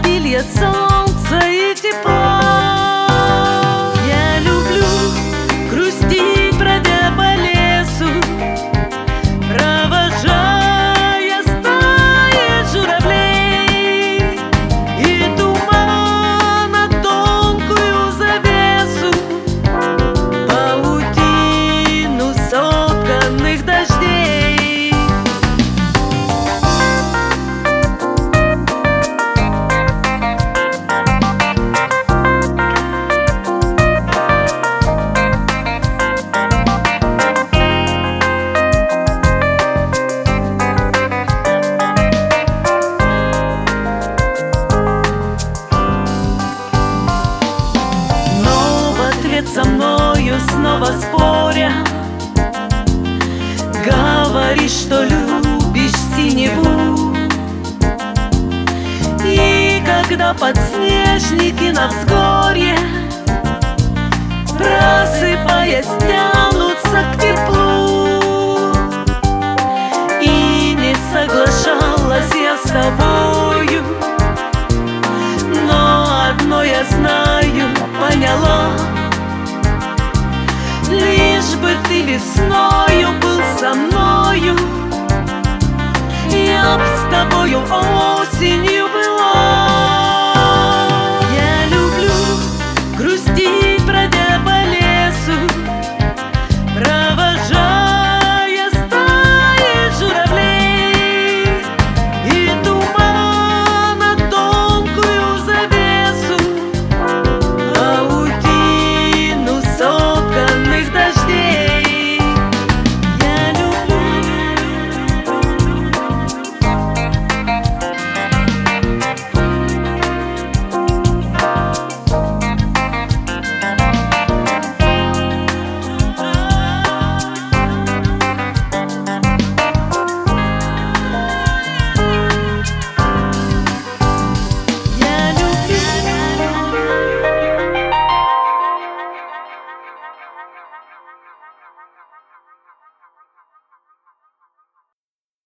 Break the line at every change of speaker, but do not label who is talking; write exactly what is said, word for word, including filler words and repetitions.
обилие солнца и тепла. Я люблю грустить, бродя по лесу, провожая стаи журавлей, и тумана тонкую завесу, паутину сотканных дождей. Со мною снова споря, говоришь, что любишь синеву. И когда подснежники на взгорье, просыпаясь, тянутся к теплу, и не согласен